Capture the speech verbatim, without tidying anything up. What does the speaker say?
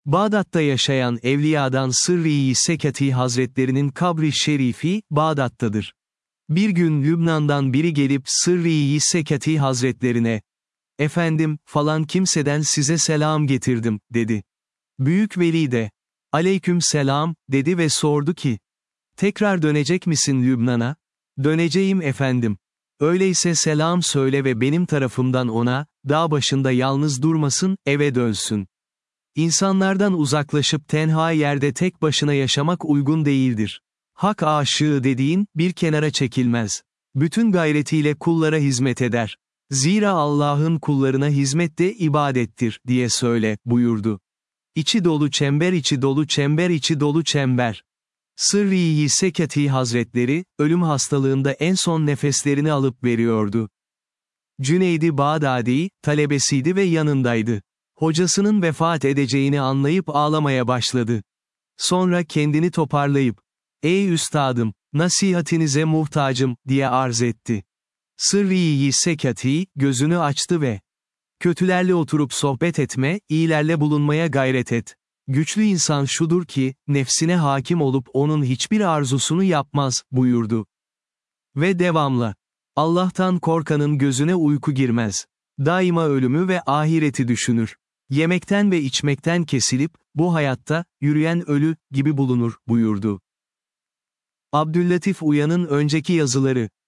Bağdat'ta yaşayan Evliya'dan Sırrı-i Sekati Hazretlerinin kabri şerifi, Bağdat'tadır. Bir gün Lübnan'dan biri gelip Sırrı-i Sekati Hazretlerine, "Efendim, falan kimseden size selam getirdim," dedi. Büyük veli de, "Aleyküm selam," dedi ve sordu ki, "Tekrar dönecek misin Lübnan'a?" "Döneceğim efendim." "Öyleyse selam söyle ve benim tarafımdan ona, dağ başında yalnız durmasın, eve dönsün. İnsanlardan uzaklaşıp tenha yerde tek başına yaşamak uygun değildir. Hak aşığı dediğin, bir kenara çekilmez. Bütün gayretiyle kullara hizmet eder. Zira Allah'ın kullarına hizmet de ibadettir, diye söyle," buyurdu. İçi dolu çember içi dolu çember içi dolu çember. Sırrı-i Sekati Hazretleri, ölüm hastalığında en son nefeslerini alıp veriyordu. Cüneyd-i Bağdadi, talebesiydi ve yanındaydı. Hocasının vefat edeceğini anlayıp ağlamaya başladı. Sonra kendini toparlayıp, "Ey üstadım, nasihatinize muhtacım," diye arz etti. Sırrı-i Sekati, gözünü açtı ve, "Kötülerle oturup sohbet etme, iyilerle bulunmaya gayret et. Güçlü insan şudur ki, nefsine hakim olup onun hiçbir arzusunu yapmaz," buyurdu. Ve devamla, "Allah'tan korkanın gözüne uyku girmez. Daima ölümü ve ahireti düşünür. Yemekten ve içmekten kesilip, bu hayatta, yürüyen ölü, gibi bulunur," buyurdu. Abdüllatif Uyan'ın önceki yazıları